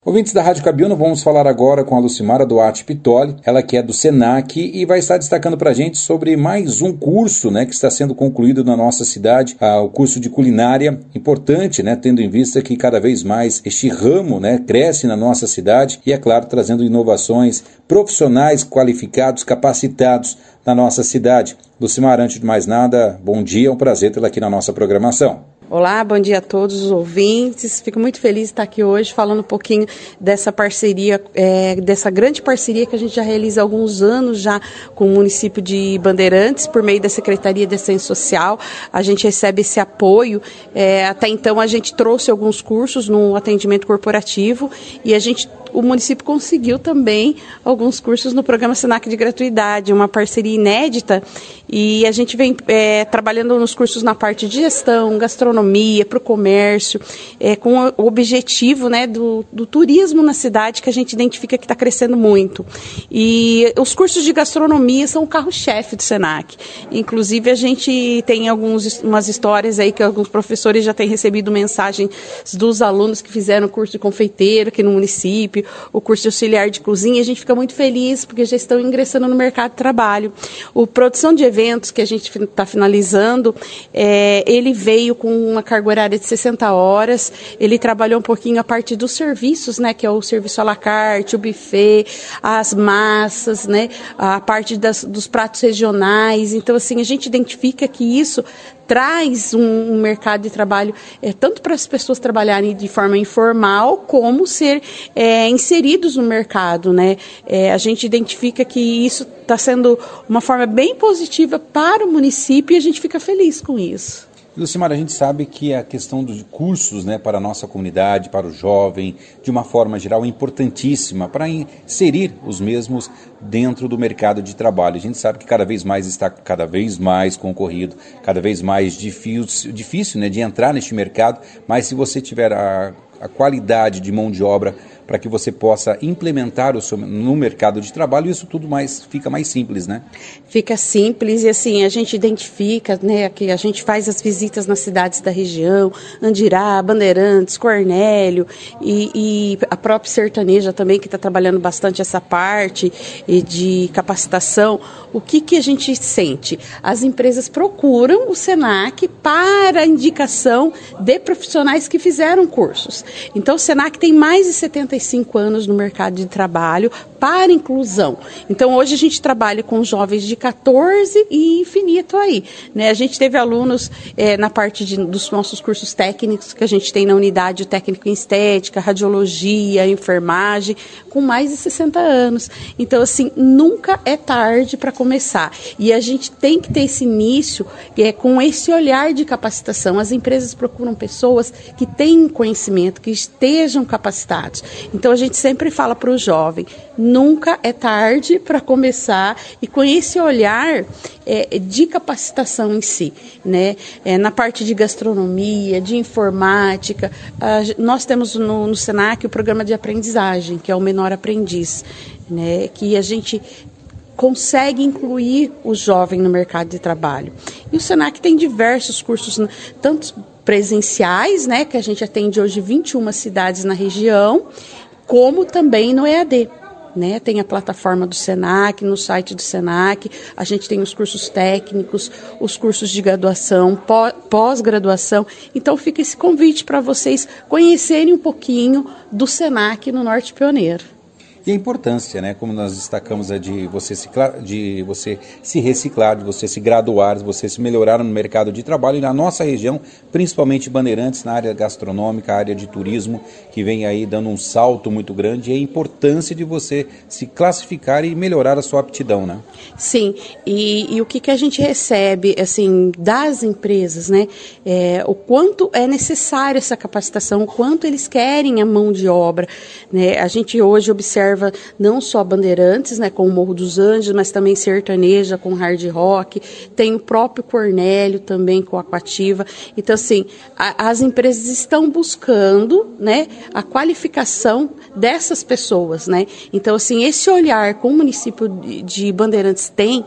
Ouvintes da Rádio Cabiúna, vamos falar agora com a Lucimara Duarte Pitoli, ela que é do Senac e vai estar destacando para a gente sobre mais um curso, né, que está sendo concluído na nossa cidade, o curso de culinária, importante, né, tendo em vista que cada vez mais este ramo, né, cresce na nossa cidade e, é claro, trazendo inovações, profissionais qualificados, capacitados na nossa cidade. Lucimara, antes de mais nada, bom dia, é um prazer tê-la aqui na nossa programação. Olá, bom dia a todos os ouvintes. Fico muito feliz de estar aqui hoje falando um pouquinho dessa parceria, dessa grande parceria que a gente já realiza há alguns anos já com o município de Bandeirantes, por meio da Secretaria de Assistência Social. A gente recebe esse apoio. Até então a gente trouxe alguns cursos no atendimento corporativo e o município conseguiu também alguns cursos no programa Senac de gratuidade, uma parceria inédita, e a gente vem trabalhando nos cursos na parte de gestão, gastronomia, para o comércio, com o objetivo, né, do turismo na cidade, que a gente identifica que está crescendo muito. E os cursos de gastronomia são o carro-chefe do Senac. Inclusive, a gente tem umas histórias aí que alguns professores já têm recebido mensagens dos alunos que fizeram o curso de confeiteiro aqui no município, o curso de auxiliar de cozinha. A gente fica muito feliz porque já estão ingressando no mercado de trabalho. O produção de eventos que a gente está finalizando, ele veio com uma carga horária de 60 horas, ele trabalhou um pouquinho a parte dos serviços, né, que é o serviço à la carte, o buffet, as massas, né, a parte dos pratos regionais. Então, assim, a gente identifica que isso traz um mercado de trabalho tanto para as pessoas trabalharem de forma informal, como ser inseridos no mercado, né? A gente identifica que isso está sendo uma forma bem positiva para o município e a gente fica feliz com isso. Lucimara, a gente sabe que a questão dos cursos, né, para a nossa comunidade, para o jovem, de uma forma geral, é importantíssima para inserir os mesmos dentro do mercado de trabalho. A gente sabe que cada vez mais está cada vez mais concorrido, cada vez mais difícil, né, de entrar neste mercado, mas se você tiver a qualidade de mão de obra para que você possa implementar no mercado de trabalho, isso tudo fica mais simples, né? Fica simples e assim, a gente identifica, né, que a gente faz as visitas nas cidades da região, Andirá, Bandeirantes, Cornélio e a própria Sertaneja também, que está trabalhando bastante essa parte de capacitação. O que a gente sente? As empresas procuram o Senac para a indicação de profissionais que fizeram cursos. Então, o Senac tem mais de 75 anos no mercado de trabalho para inclusão. Então, hoje a gente trabalha com jovens de 14 e infinito aí, né? A gente teve alunos na parte dos nossos cursos técnicos que a gente tem na unidade, o técnico em estética, radiologia, enfermagem, com mais de 60 anos. Então, assim, nunca é tarde para começar. E a gente tem que ter esse início com esse olhar de capacitação. As empresas procuram pessoas que têm conhecimento, que estejam capacitados. Então, a gente sempre fala para o jovem, nunca é tarde para começar e com esse olhar de capacitação em si, né? Na parte de gastronomia, de informática, nós temos no Senac o programa de aprendizagem, que é o Menor Aprendiz, né? Que a gente consegue incluir o jovem no mercado de trabalho. E o Senac tem diversos cursos, tanto presenciais, né, que a gente atende hoje 21 cidades na região, como também no EAD. Né? Tem a plataforma do Senac, no site do Senac, a gente tem os cursos técnicos, os cursos de graduação, pós-graduação. Então fica esse convite para vocês conhecerem um pouquinho do Senac no Norte Pioneiro. E a importância, né, como nós destacamos, de você se reciclar, de você se graduar, de você se melhorar no mercado de trabalho e na nossa região, principalmente Bandeirantes, na área gastronômica, área de turismo, que vem aí dando um salto muito grande, e a importância de você se classificar e melhorar a sua aptidão, né? Sim, e o que a gente recebe, assim, das empresas, né, o quanto é necessário essa capacitação, o quanto eles querem a mão de obra, né? A gente hoje observa observa não só Bandeirantes, né, com o Morro dos Anjos, mas também sertaneja com hard rock, tem o próprio Cornélio também com Aquativa. Então, assim, as empresas estão buscando, né, a qualificação dessas pessoas, né? Então, assim, esse olhar que o município de Bandeirantes tem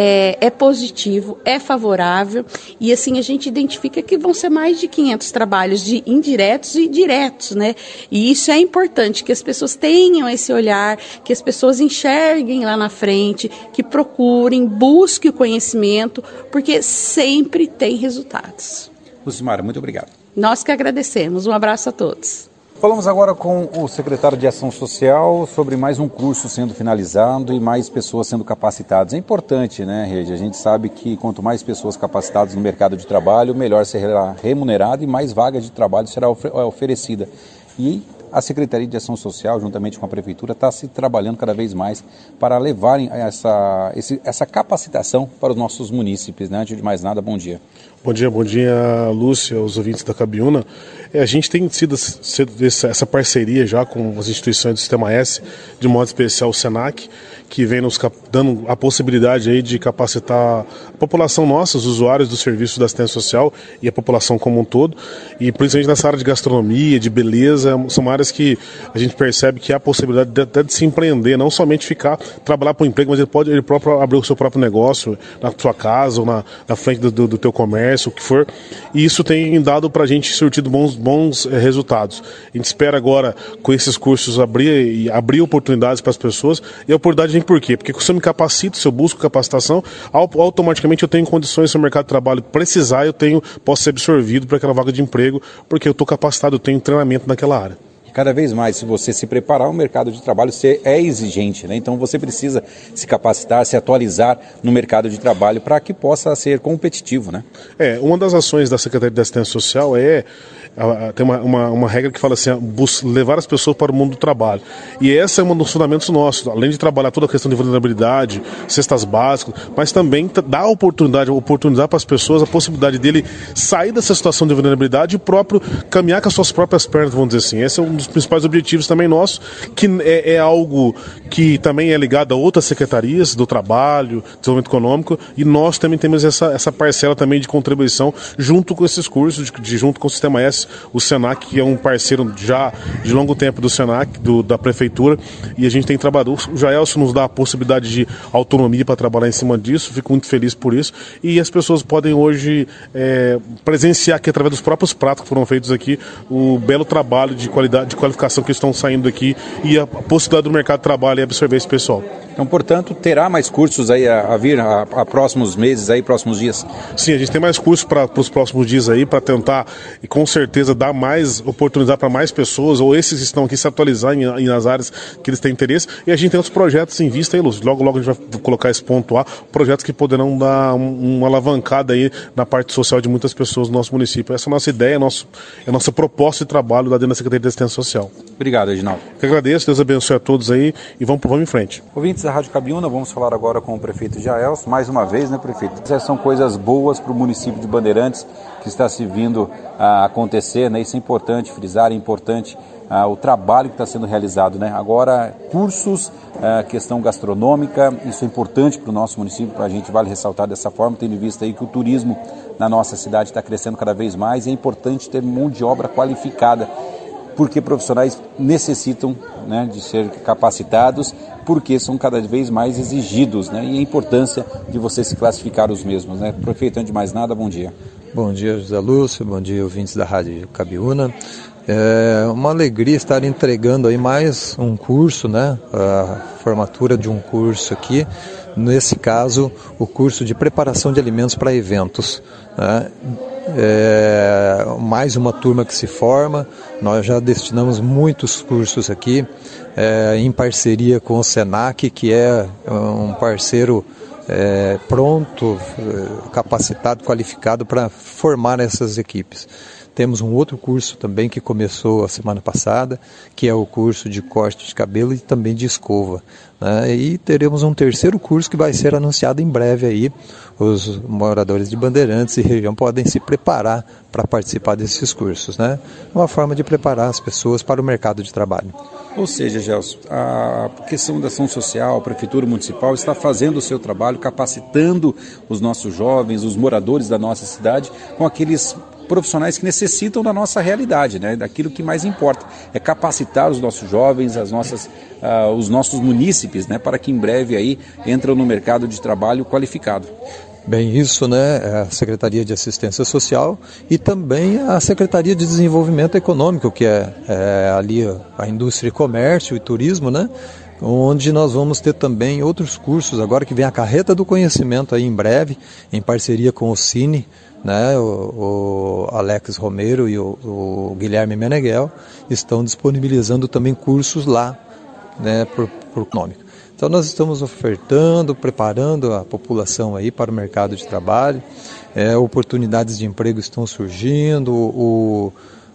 é positivo, é favorável, e assim a gente identifica que vão ser mais de 500 trabalhos de indiretos e diretos, né? E isso é importante, que as pessoas tenham esse olhar, que as pessoas enxerguem lá na frente, que procurem, busquem o conhecimento, porque sempre tem resultados. Lucimara, muito obrigado. Nós que agradecemos. Um abraço a todos. Falamos agora com o secretário de Ação Social sobre mais um curso sendo finalizado e mais pessoas sendo capacitadas. É importante, né, Regi? A gente sabe que quanto mais pessoas capacitadas no mercado de trabalho, melhor será remunerado e mais vaga de trabalho será oferecida. E a Secretaria de Ação Social, juntamente com a Prefeitura, está se trabalhando cada vez mais para levarem essa capacitação para os nossos munícipes, né? Antes de mais nada, bom dia. Bom dia, Lúcia, os ouvintes da Cabiúna. A gente tem tido essa parceria já com as instituições do Sistema S, de modo especial o SENAC, que vem nos dando a possibilidade aí de capacitar a população nossa, os usuários do serviço da assistência social e a população como um todo, e principalmente nessa área de gastronomia, de beleza, são áreas que a gente percebe que há a possibilidade até de se empreender, não somente trabalhar por emprego, mas ele próprio abrir o seu próprio negócio na sua casa ou na frente do teu comércio, o que for, e isso tem dado pra gente surtido bons resultados. A gente espera agora, com esses cursos, abrir oportunidades para as pessoas, e a oportunidade vem por quê? Porque se eu me capacito, se eu busco capacitação, automaticamente eu tenho condições, se o mercado de trabalho precisar, posso ser absorvido para aquela vaga de emprego, porque eu estou capacitado, eu tenho treinamento naquela área. Cada vez mais, se você se preparar, o mercado de trabalho é exigente, né? Então você precisa se capacitar, se atualizar no mercado de trabalho para que possa ser competitivo, né? Uma das ações da Secretaria de Assistência Social tem uma regra que fala assim, levar as pessoas para o mundo do trabalho. E esse é um dos fundamentos nossos, além de trabalhar toda a questão de vulnerabilidade, cestas básicas, mas também dar oportunidade para as pessoas, a possibilidade dele sair dessa situação de vulnerabilidade e próprio caminhar com as suas próprias pernas, vamos dizer assim. Esse é um dos principais objetivos também nossos, que é algo que também é ligado a outras secretarias do trabalho, desenvolvimento econômico, e nós também temos essa parcela também de contribuição junto com esses cursos, junto com o Sistema S, o SENAC, que é um parceiro já de longo tempo do SENAC, da Prefeitura, e a gente tem trabalhado. O Jaelson nos dá a possibilidade de autonomia para trabalhar em cima disso, fico muito feliz por isso, e as pessoas podem hoje presenciar aqui, através dos próprios pratos que foram feitos aqui, o belo trabalho de qualidade, de qualificação que estão saindo aqui, e a possibilidade do mercado de trabalho e absorver esse pessoal. Então, portanto, terá mais cursos aí a vir a próximos meses, próximos dias? Sim, a gente tem mais cursos para os próximos dias aí, para tentar, e com certeza, dar mais oportunidade para mais pessoas, ou esses que estão aqui se atualizar nas áreas que eles têm interesse. E a gente tem outros projetos em vista aí, Lúcio. Logo a gente vai colocar esse ponto lá, projetos que poderão dar uma alavancada aí na parte social de muitas pessoas do nosso município. Essa é a nossa ideia, a nossa proposta de trabalho lá dentro da Secretaria de Assistência Social. Obrigado, Reginaldo. Eu agradeço, Deus abençoe a todos aí, e vamos em frente. Ouvintes da Rádio Cabiúna, vamos falar agora com o prefeito Jaelson, mais uma vez, né, prefeito? Essas são coisas boas para o município de Bandeirantes, que está se vindo a acontecer, né? Isso é importante frisar, é importante o trabalho que está sendo realizado, né? Agora, cursos, questão gastronômica, isso é importante para o nosso município, a gente vale ressaltar dessa forma, tendo em vista aí que o turismo na nossa cidade está crescendo cada vez mais, e é importante ter mão de obra qualificada, porque profissionais necessitam, né, de ser capacitados, porque são cada vez mais exigidos, né, e a importância de você se classificar os mesmos, né? Prefeito, antes de mais nada, bom dia. Bom dia, José Lúcio, bom dia, ouvintes da Rádio Cabiúna. É uma alegria estar entregando aí mais um curso, né, a formatura de um curso aqui, nesse caso, o curso de preparação de alimentos para eventos, né? Mais uma turma que se forma, nós já destinamos muitos cursos aqui, em parceria com o SENAC, que é um parceiro pronto, capacitado, qualificado para formar essas equipes. Temos um outro curso também que começou a semana passada, que é o curso de corte de cabelo e também de escova, né? E teremos um terceiro curso que vai ser anunciado em breve aí. Os moradores de Bandeirantes e região podem se preparar para participar desses cursos, né? Uma forma de preparar as pessoas para o mercado de trabalho. Ou seja, Gelson, a questão da ação social, a Prefeitura Municipal está fazendo o seu trabalho, capacitando os nossos jovens, os moradores da nossa cidade, com aqueles profissionais que necessitam da nossa realidade, né? Daquilo que mais importa, é capacitar os nossos jovens, os nossos munícipes, né? Para que em breve aí entrem no mercado de trabalho qualificado. Bem, isso, né, a Secretaria de Assistência Social e também a Secretaria de Desenvolvimento Econômico, que é ali a Indústria e Comércio e Turismo, né, onde nós vamos ter também outros cursos, agora que vem a Carreta do Conhecimento aí em breve, em parceria com o Cine, né, o Alex Romero e o Guilherme Meneghel estão disponibilizando também cursos lá, né, por econômico. Então nós estamos ofertando, preparando a população aí para o mercado de trabalho, oportunidades de emprego estão surgindo, o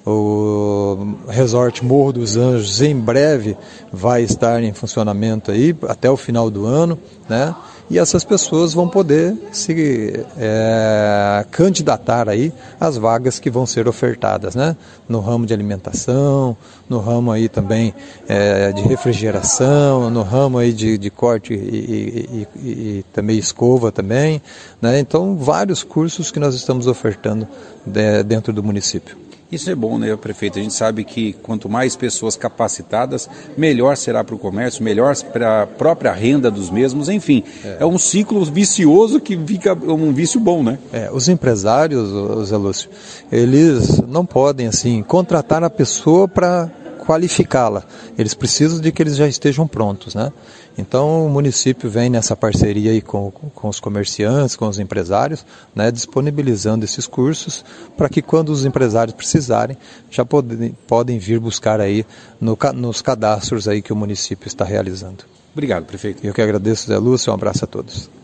Resort Morro dos Anjos em breve vai estar em funcionamento aí até o final do ano, né? E essas pessoas vão poder se candidatar aí às vagas que vão ser ofertadas, né? No ramo de alimentação, no ramo aí também de refrigeração, no ramo aí de corte e também escova também, né? Então, vários cursos que nós estamos ofertando dentro do município. Isso é bom, né, prefeito? A gente sabe que quanto mais pessoas capacitadas, melhor será para o comércio, melhor para a própria renda dos mesmos, enfim. É um ciclo vicioso que fica um vício bom, né? Os empresários, Zé Lúcio, eles não podem, assim, contratar a pessoa para qualificá-la. Eles precisam de que eles já estejam prontos, né? Então o município vem nessa parceria aí com os comerciantes, com os empresários, né, disponibilizando esses cursos para que quando os empresários precisarem, já podem vir buscar aí nos cadastros aí que o município está realizando. Obrigado, prefeito. Eu que agradeço, Zé Lúcio, um abraço a todos.